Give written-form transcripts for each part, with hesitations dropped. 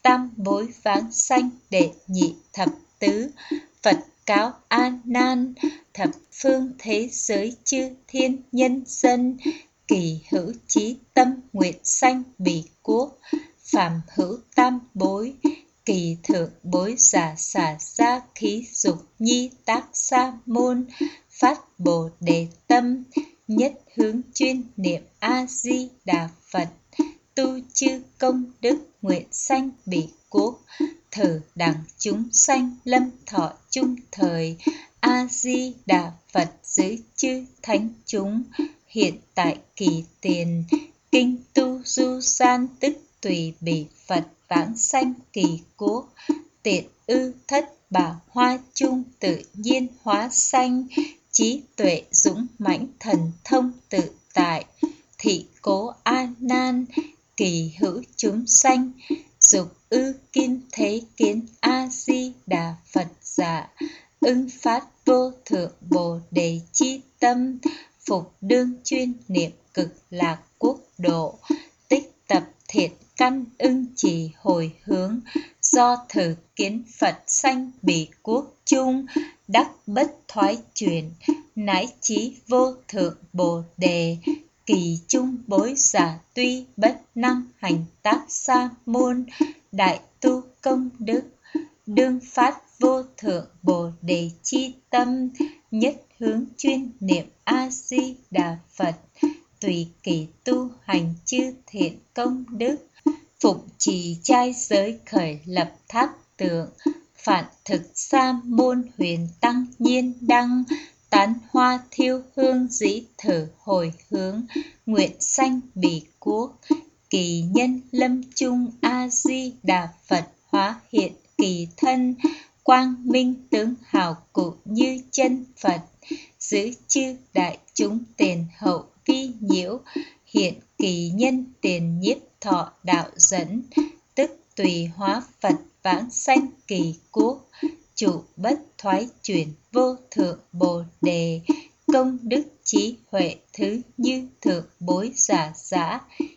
tam bối vãng sanh đệ nhị thập tứ. Phật cáo A Nan, thập phương thế giới chư thiên nhân dân, kỳ hữu chí tâm nguyện sanh bỉ quốc. Phàm hữu tam bối, kỳ thượng bối giả xả ra khí dục nhi tác sa môn, phát bồ đề tâm, nhất hướng chuyên niệm A Di Đà Phật, tu chư công đức nguyện sanh bỉ quốc. Thử đẳng chúng sanh lâm thọ chung thời, A Di Đà Phật giữ chư thánh chúng. Hiện tại kỳ tiền, kinh tu du san tức tùy bỉ Phật vãng sanh kỳ quốc. Tiện ư thất bảo hoa chung tự nhiên hóa sanh, trí tuệ dũng mãnh thần thông tự tại. Thị cố A Nan, kỳ hữu chúng sanh, dục ư kim thế kiến A Di Đà Phật giả, ưng phát vô thượng bồ đề chi tâm, phục đương chuyên niệm cực lạc quốc độ. Tích tập thiện căn ưng trì hồi hướng, do thử kiến Phật sanh bỉ quốc chung, đắc bất thoái chuyển, nãi chí vô thượng bồ đề. Kỳ chung bối giả tuy bất năng hành tác sa môn, đại tu công đức, đương phát vô thượng bồ đề chi tâm, nhất hướng chuyên niệm A Di Đà Phật, tùy kỳ tu hành chư thiện công đức. Phụng trì trai giới khởi lập tháp tượng, phạn thực sa môn huyền tăng nhiên đăng, tán hoa thiêu hương dĩ thử hồi hướng, nguyện sanh bỉ quốc. Kỳ nhân lâm chung A Di Đà Phật hóa hiện kỳ thân, quang minh tướng hào cụ như chân Phật, giữ chư đại chúng tiền hậu vi nhiễu. Hiện kỳ nhân tiền nhiếp thọ đạo dẫn, tức tùy hóa Phật vãng sanh kỳ quốc. Chủ bất thoái chuyển vô thượng bồ đề, công đức trí huệ thứ như thượng bối giả giả.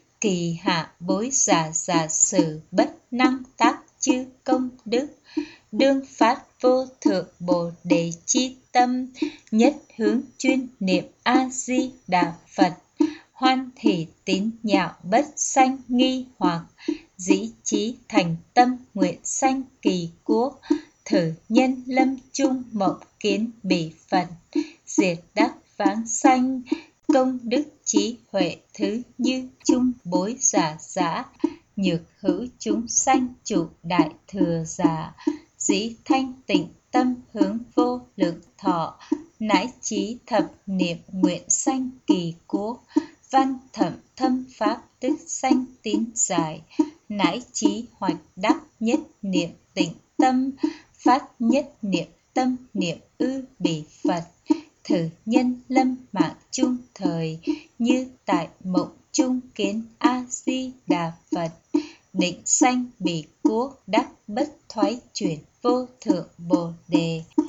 Kỳ hạ bối giả giả sử bất năng tác chư công đức, đương phát vô thượng bồ đề chi tâm, nhất hướng chuyên niệm A Di Đà Phật, hoan hỷ tín nhạo bất sanh nghi hoặc, dĩ chí thành tâm nguyện sanh kỳ quốc. Thử nhân lâm chung mộng kiến bỉ Phật, diệt đắc vãng sanh, công đức trí huệ thứ như chung bối giả giả. Nhược hữu chúng sanh chủ đại thừa giả, dĩ thanh tịnh tâm hướng vô lượng thọ, nãi chí thập niệm nguyện sanh kỳ quốc. Văn thẩm thâm pháp tức sanh tín giải, nãi chí hoạch đắc nhất niệm tịnh tâm, phát nhất niệm tâm niệm ư bỉ Phật. Thử nhân lâm mạng chung thời, như tại mộng chung kiến A Di Đà Phật, định sanh bỉ quốc, đắc bất thoái chuyển vô thượng bồ đề.